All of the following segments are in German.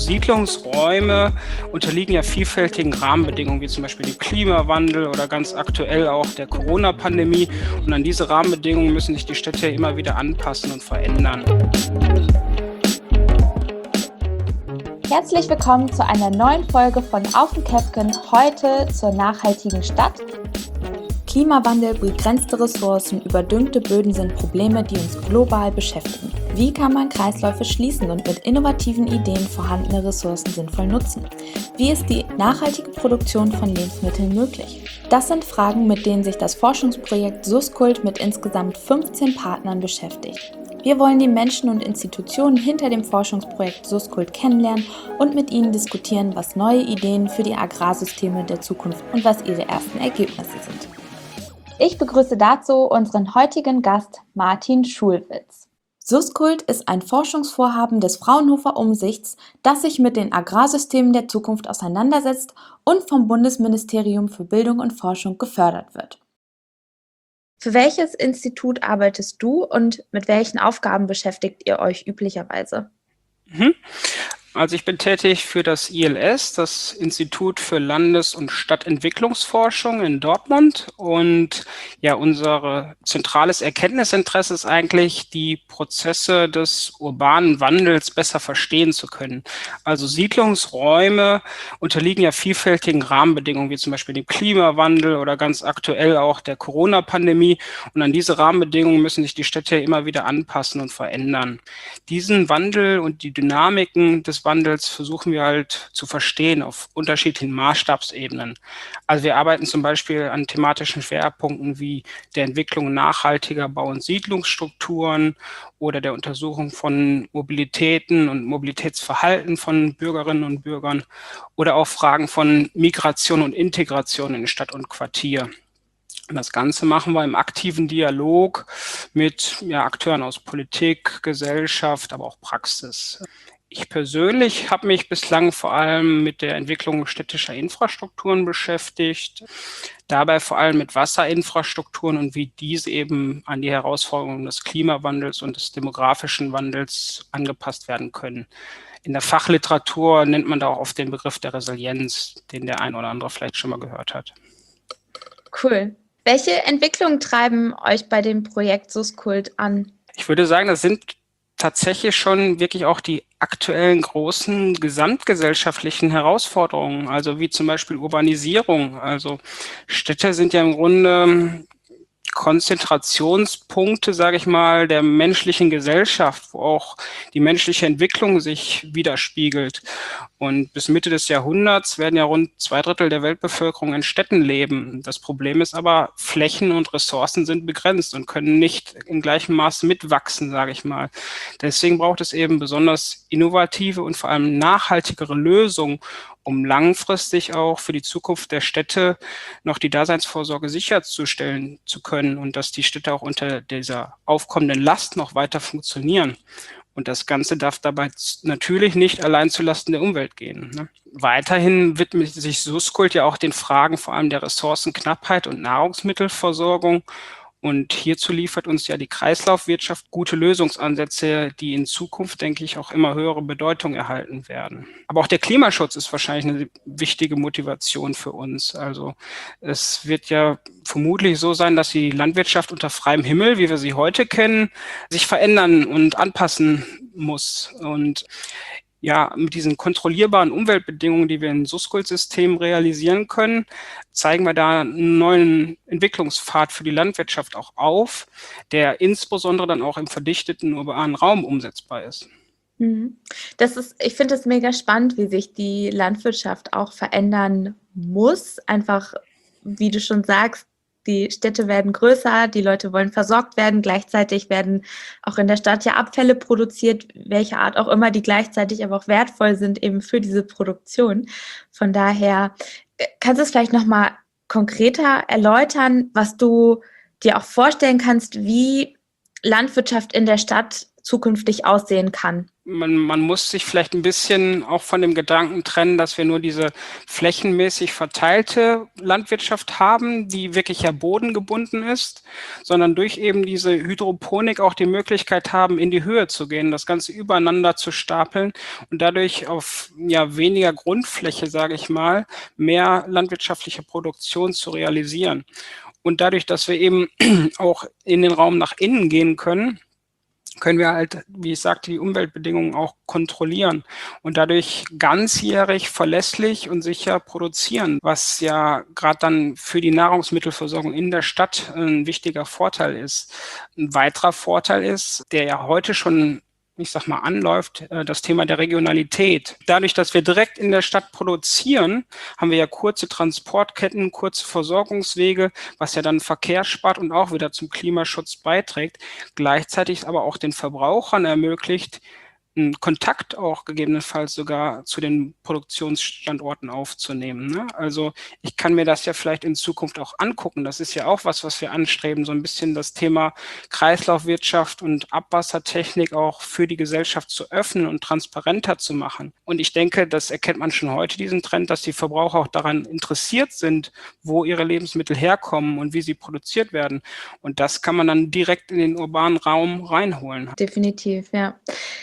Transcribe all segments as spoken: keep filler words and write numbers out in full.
Siedlungsräume unterliegen ja vielfältigen Rahmenbedingungen, wie zum Beispiel dem Klimawandel oder ganz aktuell auch der Corona-Pandemie. Und an diese Rahmenbedingungen müssen sich die Städte ja immer wieder anpassen und verändern. Herzlich willkommen zu einer neuen Folge von Auf den Käfken, heute zur nachhaltigen Stadt. Klimawandel, begrenzte Ressourcen, überdüngte Böden sind Probleme, die uns global beschäftigen. Wie kann man Kreisläufe schließen und mit innovativen Ideen vorhandene Ressourcen sinnvoll nutzen? Wie ist die nachhaltige Produktion von Lebensmitteln möglich? Das sind Fragen, mit denen sich das Forschungsprojekt Suskult mit insgesamt fünfzehn Partnern beschäftigt. Wir wollen die Menschen und Institutionen hinter dem Forschungsprojekt Suskult kennenlernen und mit ihnen diskutieren, was neue Ideen für die Agrarsysteme der Zukunft und was ihre ersten Ergebnisse sind. Ich begrüße dazu unseren heutigen Gast Martin Schulwitz. Suskult ist ein Forschungsvorhaben des Fraunhofer Umsichts, das sich mit den Agrarsystemen der Zukunft auseinandersetzt und vom Bundesministerium für Bildung und Forschung gefördert wird. Für welches Institut arbeitest du und mit welchen Aufgaben beschäftigt ihr euch üblicherweise? Mhm. Also ich bin tätig für das I L S, das Institut für Landes- und Stadtentwicklungsforschung in Dortmund. Und ja, unser zentrales Erkenntnisinteresse ist eigentlich, die Prozesse des urbanen Wandels besser verstehen zu können. Also Siedlungsräume unterliegen ja vielfältigen Rahmenbedingungen, wie zum Beispiel dem Klimawandel oder ganz aktuell auch der Corona-Pandemie. Und an diese Rahmenbedingungen müssen sich die Städte ja immer wieder anpassen und verändern. Diesen Wandel und die Dynamiken des Wandels versuchen wir halt zu verstehen auf unterschiedlichen Maßstabsebenen. Also wir arbeiten zum Beispiel an thematischen Schwerpunkten wie der Entwicklung nachhaltiger Bau- und Siedlungsstrukturen oder der Untersuchung von Mobilitäten und Mobilitätsverhalten von Bürgerinnen und Bürgern oder auch Fragen von Migration und Integration in Stadt und Quartier. Und das Ganze machen wir im aktiven Dialog mit ja, Akteuren aus Politik, Gesellschaft, aber auch Praxis. Ich persönlich habe mich bislang vor allem mit der Entwicklung städtischer Infrastrukturen beschäftigt, dabei vor allem mit Wasserinfrastrukturen und wie diese eben an die Herausforderungen des Klimawandels und des demografischen Wandels angepasst werden können. In der Fachliteratur nennt man da auch oft den Begriff der Resilienz, den der ein oder andere vielleicht schon mal gehört hat. Cool. Welche Entwicklungen treiben euch bei dem Projekt Suskult an? Ich würde sagen, das sind tatsächlich schon wirklich auch die aktuellen großen gesamtgesellschaftlichen Herausforderungen, also wie zum Beispiel Urbanisierung. Also Städte sind ja im Grunde Konzentrationspunkte, sage ich mal, der menschlichen Gesellschaft, wo auch die menschliche Entwicklung sich widerspiegelt. Und bis Mitte des Jahrhunderts werden ja rund zwei Drittel der Weltbevölkerung in Städten leben. Das Problem ist aber, Flächen und Ressourcen sind begrenzt und können nicht im gleichen Maß mitwachsen, sage ich mal. Deswegen braucht es eben besonders innovative und vor allem nachhaltigere Lösungen, um langfristig auch für die Zukunft der Städte noch die Daseinsvorsorge sicherzustellen zu können und dass die Städte auch unter dieser aufkommenden Last noch weiter funktionieren. Und das Ganze darf dabei natürlich nicht allein zulasten der Umwelt gehen. Ne? Weiterhin widmet sich Suskult ja auch den Fragen vor allem der Ressourcenknappheit und Nahrungsmittelversorgung. Und hierzu liefert uns ja die Kreislaufwirtschaft gute Lösungsansätze, die in Zukunft, denke ich, auch immer höhere Bedeutung erhalten werden. Aber auch der Klimaschutz ist wahrscheinlich eine wichtige Motivation für uns. Also es wird ja vermutlich so sein, dass die Landwirtschaft unter freiem Himmel, wie wir sie heute kennen, sich verändern und anpassen muss. Und ja, mit diesen kontrollierbaren Umweltbedingungen, die wir in Suskult-Systemen realisieren können, zeigen wir da einen neuen Entwicklungspfad für die Landwirtschaft auch auf, der insbesondere dann auch im verdichteten urbanen Raum umsetzbar ist. Das ist, ich finde es mega spannend, wie sich die Landwirtschaft auch verändern muss. Einfach, wie du schon sagst, die Städte werden größer, die Leute wollen versorgt werden, gleichzeitig werden auch in der Stadt ja Abfälle produziert, welche Art auch immer, die gleichzeitig aber auch wertvoll sind eben für diese Produktion. Von daher, kannst du es vielleicht nochmal konkreter erläutern, was du dir auch vorstellen kannst, wie Landwirtschaft in der Stadt zukünftig aussehen kann? Man, man muss sich vielleicht ein bisschen auch von dem Gedanken trennen, dass wir nur diese flächenmäßig verteilte Landwirtschaft haben, die wirklich ja bodengebunden ist, sondern durch eben diese Hydroponik auch die Möglichkeit haben, in die Höhe zu gehen, das Ganze übereinander zu stapeln und dadurch auf ja weniger Grundfläche, sage ich mal, mehr landwirtschaftliche Produktion zu realisieren. Und dadurch, dass wir eben auch in den Raum nach innen gehen können, können wir halt, wie ich sagte, die Umweltbedingungen auch kontrollieren und dadurch ganzjährig, verlässlich und sicher produzieren, was ja gerade dann für die Nahrungsmittelversorgung in der Stadt ein wichtiger Vorteil ist. Ein weiterer Vorteil ist, der ja heute schon, ich sag mal, anläuft, das Thema der Regionalität. Dadurch, dass wir direkt in der Stadt produzieren, haben wir ja kurze Transportketten, kurze Versorgungswege, was ja dann Verkehr spart und auch wieder zum Klimaschutz beiträgt. Gleichzeitig aber auch den Verbrauchern ermöglicht, einen Kontakt auch gegebenenfalls sogar zu den Produktionsstandorten aufzunehmen. Ne? Also ich kann mir das ja vielleicht in Zukunft auch angucken. Das ist ja auch was, was wir anstreben, so ein bisschen das Thema Kreislaufwirtschaft und Abwassertechnik auch für die Gesellschaft zu öffnen und transparenter zu machen. Und ich denke, das erkennt man schon heute, diesen Trend, dass die Verbraucher auch daran interessiert sind, wo ihre Lebensmittel herkommen und wie sie produziert werden. Und das kann man dann direkt in den urbanen Raum reinholen. Definitiv, ja.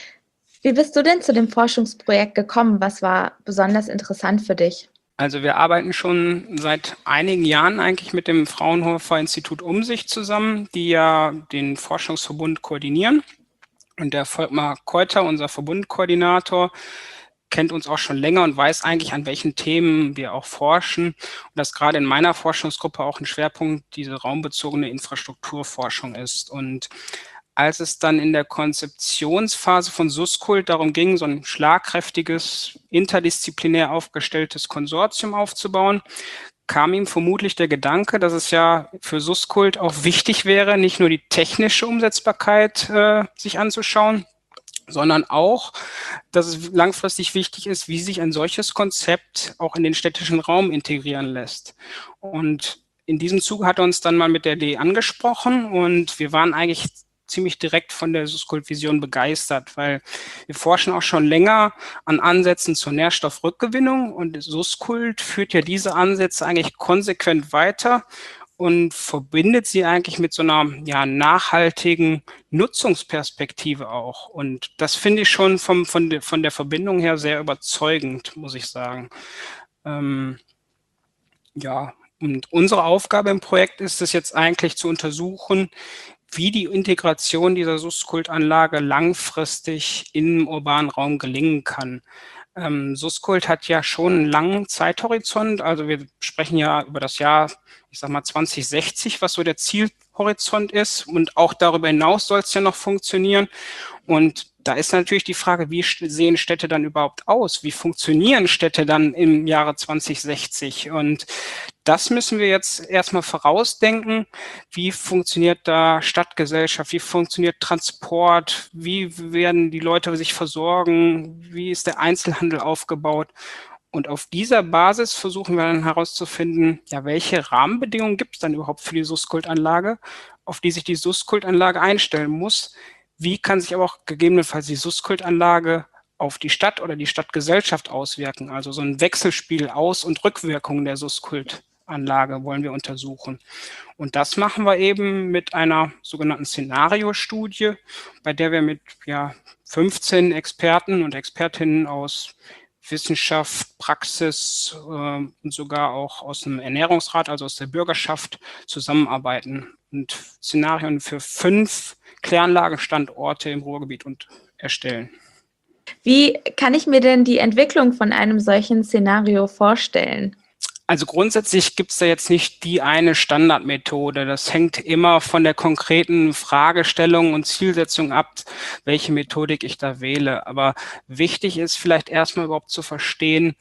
Wie bist du denn zu dem Forschungsprojekt gekommen? Was war besonders interessant für dich? Also wir arbeiten schon seit einigen Jahren eigentlich mit dem Fraunhofer Institut Umsicht zusammen, die ja den Forschungsverbund koordinieren. Und der Volkmar Keuter, unser Verbundkoordinator, kennt uns auch schon länger und weiß eigentlich, an welchen Themen wir auch forschen. Und dass gerade in meiner Forschungsgruppe auch ein Schwerpunkt diese raumbezogene Infrastrukturforschung ist. Und als es dann in der Konzeptionsphase von Suskult darum ging, so ein schlagkräftiges, interdisziplinär aufgestelltes Konsortium aufzubauen, kam ihm vermutlich der Gedanke, dass es ja für Suskult auch wichtig wäre, nicht nur die technische Umsetzbarkeit äh, sich anzuschauen, sondern auch, dass es langfristig wichtig ist, wie sich ein solches Konzept auch in den städtischen Raum integrieren lässt. Und in diesem Zuge hat er uns dann mal mit der Idee angesprochen und wir waren eigentlich ziemlich direkt von der Suskult-Vision begeistert, weil wir forschen auch schon länger an Ansätzen zur Nährstoffrückgewinnung und Suskult führt ja diese Ansätze eigentlich konsequent weiter und verbindet sie eigentlich mit so einer ja, nachhaltigen Nutzungsperspektive auch. Und das finde ich schon vom, von, de, von der Verbindung her sehr überzeugend, muss ich sagen. Ähm, ja, und unsere Aufgabe im Projekt ist es jetzt eigentlich zu untersuchen, wie die Integration dieser Suskult-Anlage langfristig im urbanen Raum gelingen kann. Ähm, Suskult hat ja schon einen langen Zeithorizont, also wir sprechen ja über das Jahr, ich sag mal zwanzig sechzig, was so der Zielhorizont ist und auch darüber hinaus soll es ja noch funktionieren und da ist natürlich die Frage, wie sehen Städte dann überhaupt aus? Wie funktionieren Städte dann im Jahre zwanzig sechzig? Und das müssen wir jetzt erstmal vorausdenken. Wie funktioniert da Stadtgesellschaft? Wie funktioniert Transport? Wie werden die Leute sich versorgen? Wie ist der Einzelhandel aufgebaut? Und auf dieser Basis versuchen wir dann herauszufinden, ja, welche Rahmenbedingungen gibt es dann überhaupt für die Suskult-Anlage, auf die sich die Suskult-Anlage einstellen muss. Wie kann sich aber auch gegebenenfalls die Suskult-Anlage auf die Stadt oder die Stadtgesellschaft auswirken? Also so ein Wechselspiel Aus- und Rückwirkungen der Suskult-Anlage wollen wir untersuchen. Und das machen wir eben mit einer sogenannten Szenariostudie, bei der wir mit ja, fünfzehn Experten und Expertinnen aus Wissenschaft, Praxis äh, und sogar auch aus dem Ernährungsrat, also aus der Bürgerschaft, zusammenarbeiten und Szenarien für fünf Kläranlagenstandorte im Ruhrgebiet und erstellen. Wie kann ich mir denn die Entwicklung von einem solchen Szenario vorstellen? Also grundsätzlich gibt es da jetzt nicht die eine Standardmethode. Das hängt immer von der konkreten Fragestellung und Zielsetzung ab, welche Methodik ich da wähle. Aber wichtig ist vielleicht erstmal überhaupt zu verstehen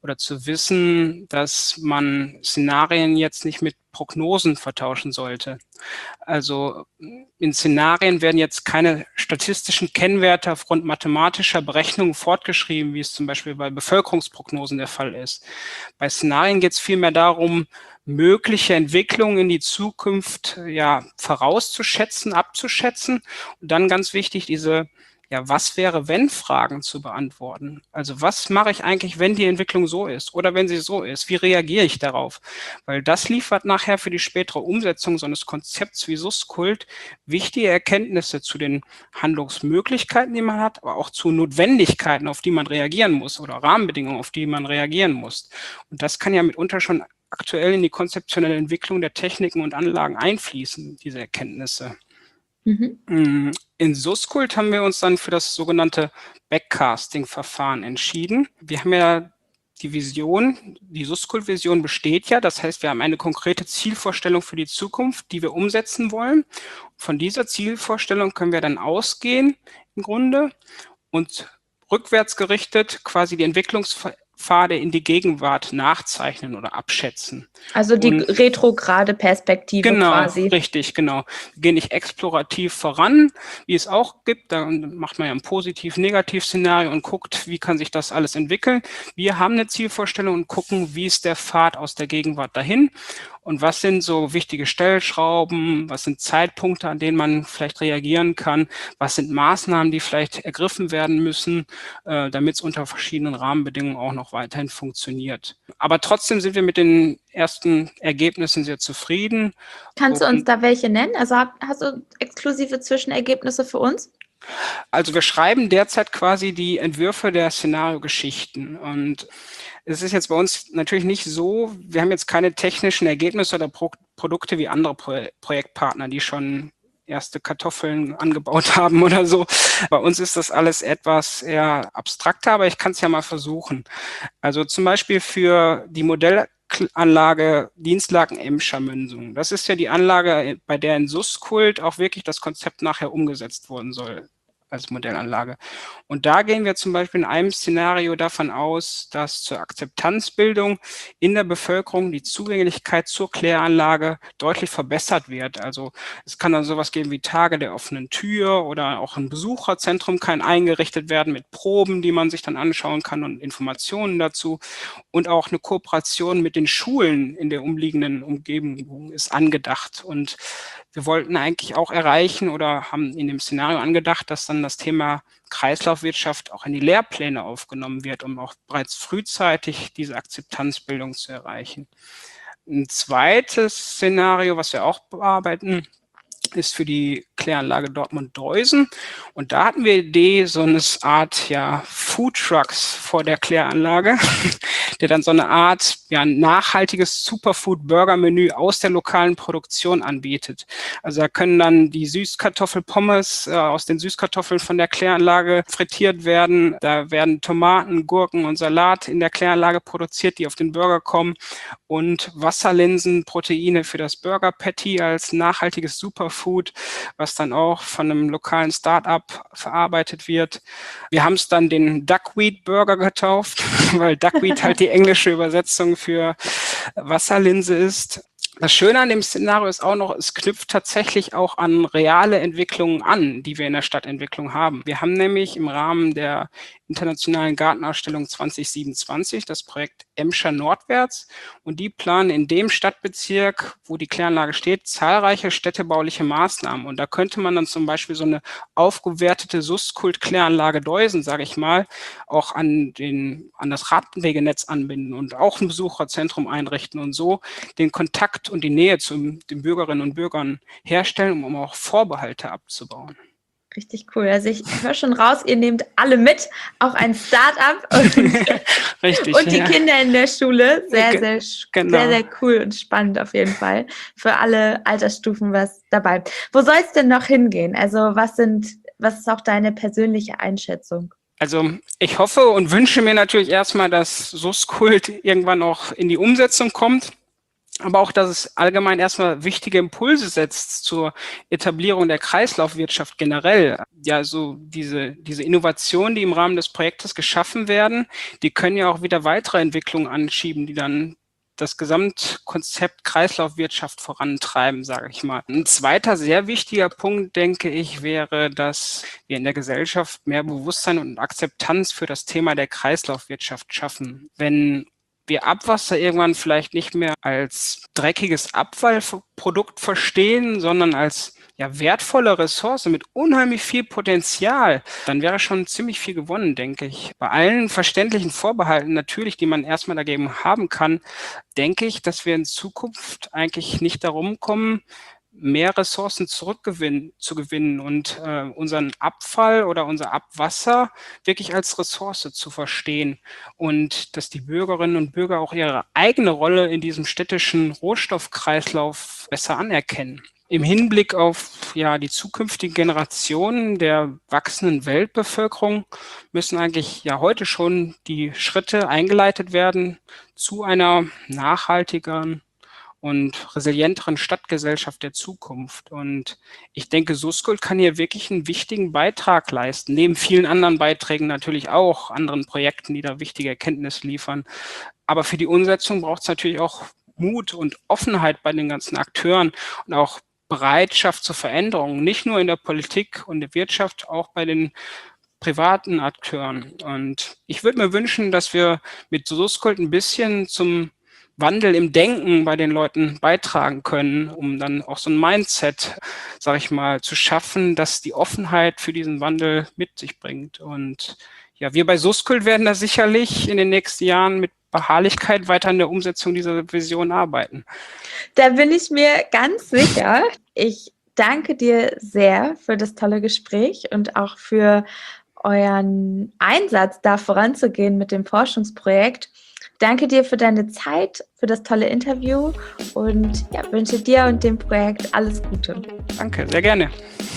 oder zu wissen, dass man Szenarien jetzt nicht mit Prognosen vertauschen sollte. Also in Szenarien werden jetzt keine statistischen Kennwerte aufgrund mathematischer Berechnungen fortgeschrieben, wie es zum Beispiel bei Bevölkerungsprognosen der Fall ist. Bei Szenarien geht es vielmehr darum, mögliche Entwicklungen in die Zukunft ja vorauszuschätzen, abzuschätzen und dann ganz wichtig, diese ja, was wäre, wenn Fragen zu beantworten. Also was mache ich eigentlich, wenn die Entwicklung so ist oder wenn sie so ist? Wie reagiere ich darauf? Weil das liefert nachher für die spätere Umsetzung so eines Konzepts wie Suskult wichtige Erkenntnisse zu den Handlungsmöglichkeiten, die man hat, aber auch zu Notwendigkeiten, auf die man reagieren muss oder Rahmenbedingungen, auf die man reagieren muss. Und das kann ja mitunter schon aktuell in die konzeptionelle Entwicklung der Techniken und Anlagen einfließen, diese Erkenntnisse. Mhm. In Suskult haben wir uns dann für das sogenannte Backcasting-Verfahren entschieden. Wir haben ja die Vision, die Suskult-Vision besteht ja, das heißt, wir haben eine konkrete Zielvorstellung für die Zukunft, die wir umsetzen wollen. Von dieser Zielvorstellung können wir dann ausgehen im Grunde und rückwärts gerichtet quasi die Entwicklungspfade in die Gegenwart nachzeichnen oder abschätzen. Also die und, retrograde Perspektive genau, quasi. Genau, richtig, genau. Wir gehen nicht explorativ voran, wie es auch gibt. Da macht man ja ein Positiv-Negativ-Szenario und guckt, wie kann sich das alles entwickeln. Wir haben eine Zielvorstellung und gucken, wie ist der Pfad aus der Gegenwart dahin. Und was sind so wichtige Stellschrauben, was sind Zeitpunkte, an denen man vielleicht reagieren kann, was sind Maßnahmen, die vielleicht ergriffen werden müssen, äh, damit es unter verschiedenen Rahmenbedingungen auch noch weiterhin funktioniert. Aber trotzdem sind wir mit den ersten Ergebnissen sehr zufrieden. Kannst du uns da welche nennen? Also hast du exklusive Zwischenergebnisse für uns? Also wir schreiben derzeit quasi die Entwürfe der Szenariogeschichten und es ist jetzt bei uns natürlich nicht so, wir haben jetzt keine technischen Ergebnisse oder Pro- Produkte wie andere Pro- Projektpartner, die schon erste Kartoffeln angebaut haben oder so. Bei uns ist das alles etwas eher abstrakter, aber ich kann es ja mal versuchen. Also zum Beispiel für die Modellanlage Dienstlaken-Emscher-Münsung. Das ist ja die Anlage, bei der in Suskult auch wirklich das Konzept nachher umgesetzt worden soll als Modellanlage. Und da gehen wir zum Beispiel in einem Szenario davon aus, dass zur Akzeptanzbildung in der Bevölkerung die Zugänglichkeit zur Kläranlage deutlich verbessert wird. Also es kann dann sowas geben wie Tage der offenen Tür oder auch ein Besucherzentrum kann eingerichtet werden mit Proben, die man sich dann anschauen kann und Informationen dazu. Und auch eine Kooperation mit den Schulen in der umliegenden Umgebung ist angedacht. Und wir wollten eigentlich auch erreichen oder haben in dem Szenario angedacht, dass dann das Thema Kreislaufwirtschaft auch in die Lehrpläne aufgenommen wird, um auch bereits frühzeitig diese Akzeptanzbildung zu erreichen. Ein zweites Szenario, was wir auch bearbeiten, ist für die Kläranlage Dortmund-Deusen. Und da hatten wir die Idee, so eine Art ja, Foodtrucks vor der Kläranlage, der dann so eine Art ja, nachhaltiges Superfood-Burger-Menü aus der lokalen Produktion anbietet. Also da können dann die Süßkartoffelpommes äh, aus den Süßkartoffeln von der Kläranlage frittiert werden. Da werden Tomaten, Gurken und Salat in der Kläranlage produziert, die auf den Burger kommen. Und Wasserlinsen, Proteine für das Burger Patty als nachhaltiges Superfood, was dann auch von einem lokalen Start-up verarbeitet wird. Wir haben es dann den Duckweed Burger getauft, weil Duckweed halt die englische Übersetzung für Wasserlinse ist. Das Schöne an dem Szenario ist auch noch, es knüpft tatsächlich auch an reale Entwicklungen an, die wir in der Stadtentwicklung haben. Wir haben nämlich im Rahmen der Internationalen Gartenausstellung zwanzig siebenundzwanzig das Projekt Emscher Nordwärts und die planen in dem Stadtbezirk, wo die Kläranlage steht, zahlreiche städtebauliche Maßnahmen. Und da könnte man dann zum Beispiel so eine aufgewertete Suskult-Kläranlage Deusen, sage ich mal, auch an, den, an das Radwegenetz anbinden und auch ein Besucherzentrum einrichten und so den Kontakt und die Nähe zu den Bürgerinnen und Bürgern herstellen, um auch Vorbehalte abzubauen. Richtig cool. Also ich höre schon raus, ihr nehmt alle mit, auch ein Start-up und, Richtig, und die ja. Kinder in der Schule. Sehr, sehr, genau. sehr, sehr cool und spannend auf jeden Fall. Für alle Altersstufen was dabei. Wo soll es denn noch hingehen? Also was sind, was ist auch deine persönliche Einschätzung? Also ich hoffe und wünsche mir natürlich erstmal, dass Suskult irgendwann auch in die Umsetzung kommt. aber auch, dass es allgemein erstmal wichtige Impulse setzt zur Etablierung der Kreislaufwirtschaft generell. Ja, so diese, diese Innovationen, die im Rahmen des Projektes geschaffen werden, die können ja auch wieder weitere Entwicklungen anschieben, die dann das Gesamtkonzept Kreislaufwirtschaft vorantreiben, sage ich mal. Ein zweiter sehr wichtiger Punkt, denke ich, wäre, dass wir in der Gesellschaft mehr Bewusstsein und Akzeptanz für das Thema der Kreislaufwirtschaft schaffen. Wenn wir Abwasser irgendwann vielleicht nicht mehr als dreckiges Abfallprodukt verstehen, sondern als ja, wertvolle Ressource mit unheimlich viel Potenzial, dann wäre schon ziemlich viel gewonnen, denke ich. Bei allen verständlichen Vorbehalten natürlich, die man erstmal dagegen haben kann, denke ich, dass wir in Zukunft eigentlich nicht darum kommen, mehr Ressourcen zurückgewinnen, zu gewinnen und äh, unseren Abfall oder unser Abwasser wirklich als Ressource zu verstehen und dass die Bürgerinnen und Bürger auch ihre eigene Rolle in diesem städtischen Rohstoffkreislauf besser anerkennen. Im Hinblick auf ja, die zukünftigen Generationen der wachsenden Weltbevölkerung müssen eigentlich ja heute schon die Schritte eingeleitet werden zu einer nachhaltigeren und resilienteren Stadtgesellschaft der Zukunft. Und ich denke, Suskult kann hier wirklich einen wichtigen Beitrag leisten, neben vielen anderen Beiträgen natürlich auch, anderen Projekten, die da wichtige Erkenntnisse liefern. Aber für die Umsetzung braucht es natürlich auch Mut und Offenheit bei den ganzen Akteuren und auch Bereitschaft zur Veränderung, nicht nur in der Politik und der Wirtschaft, auch bei den privaten Akteuren. Und ich würde mir wünschen, dass wir mit Suskult ein bisschen zum Wandel im Denken bei den Leuten beitragen können, um dann auch so ein Mindset, sage ich mal, zu schaffen, das die Offenheit für diesen Wandel mit sich bringt. Und ja, wir bei Suskult werden da sicherlich in den nächsten Jahren mit Beharrlichkeit weiter an der Umsetzung dieser Vision arbeiten. Da bin ich mir ganz sicher. Ich danke dir sehr für das tolle Gespräch und auch für euren Einsatz, da voranzugehen mit dem Forschungsprojekt. Danke dir für deine Zeit, für das tolle Interview und ja, wünsche dir und dem Projekt alles Gute. Danke, sehr gerne.